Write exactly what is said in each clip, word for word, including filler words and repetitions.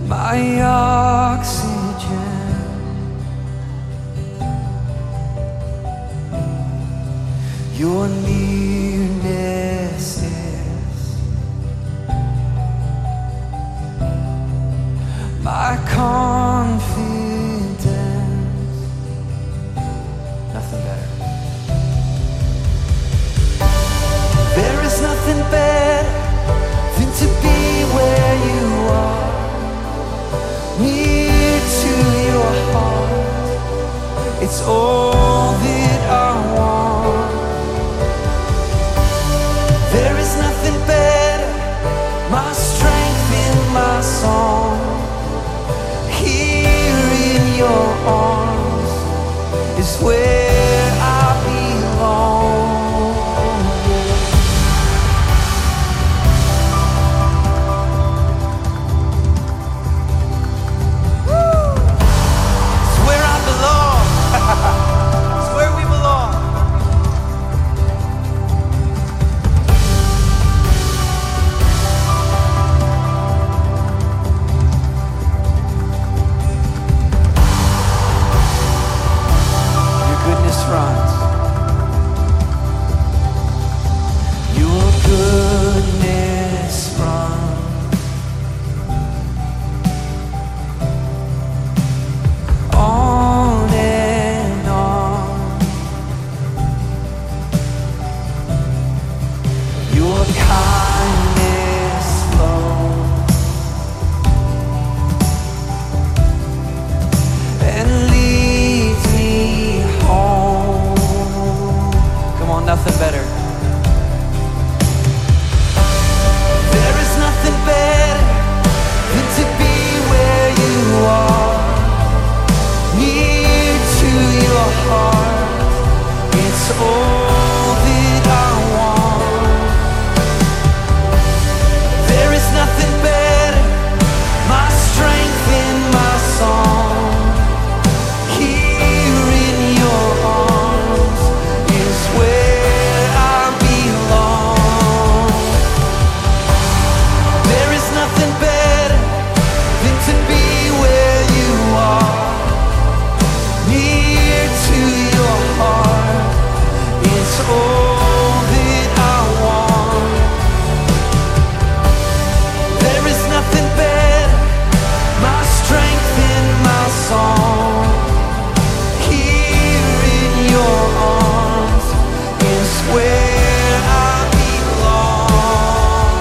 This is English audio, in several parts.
my oxygen. Your nearness is my confidence. Nothing better. There is nothing better than to be where you are, near to your heart. It's all that I want. There is nothing better, my strength in my song. Here in your arms is where I belong. It's where I belong. It's where we belong. Goodness runs. Your goodness runs on and on. Your kindness flows and leads me home. Come on, nothing better. There is nothing better than to be where you are, near to your heart. It's all that I want. There is nothing better, my strength in my song. Here in your arms is where I belong. There is nothing better than to be where you are, near to your heart. It's all that I want. There is nothing better, my strength in my song. Here in your arms is where I belong.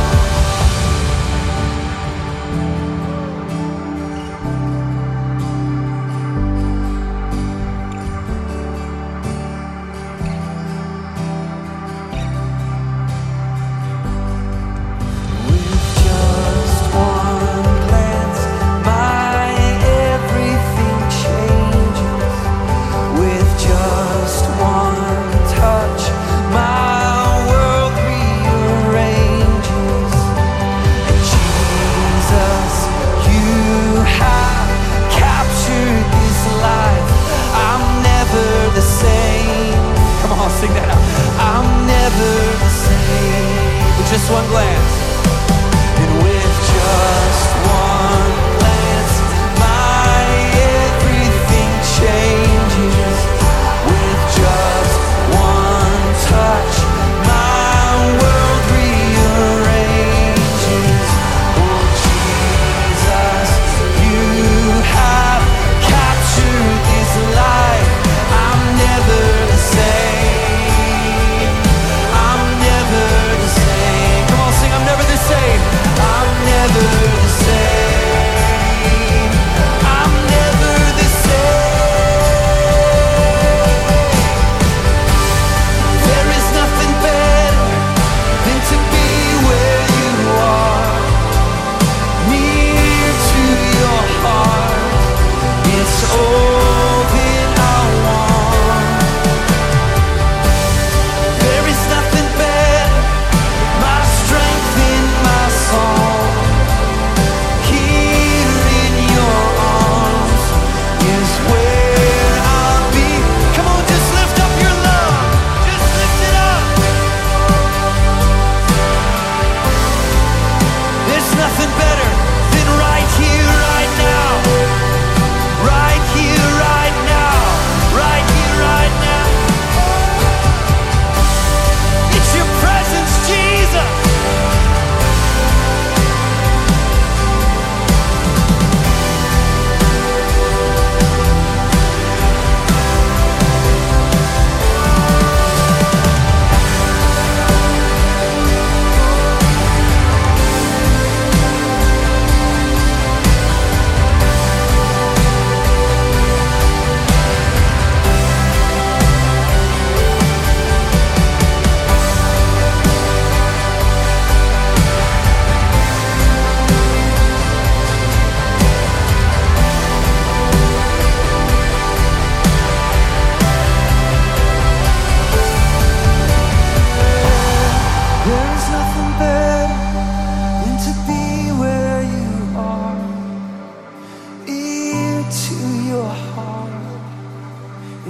With just one glance, my everything changes. With just one touch, my world rearranges. And Jesus, you have captured this life. I'm never the same. Come on, sing that out. I'm never the same. With just one glance. And with just one glance, my everything changes. With just one touch, my world rearranges. Oh Jesus, you have captured this life. I'm never the same. I'm never the same. Come on, sing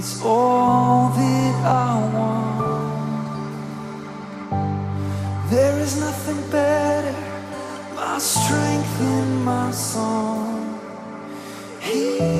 It's all that I want. There is nothing better, my strength in my song. He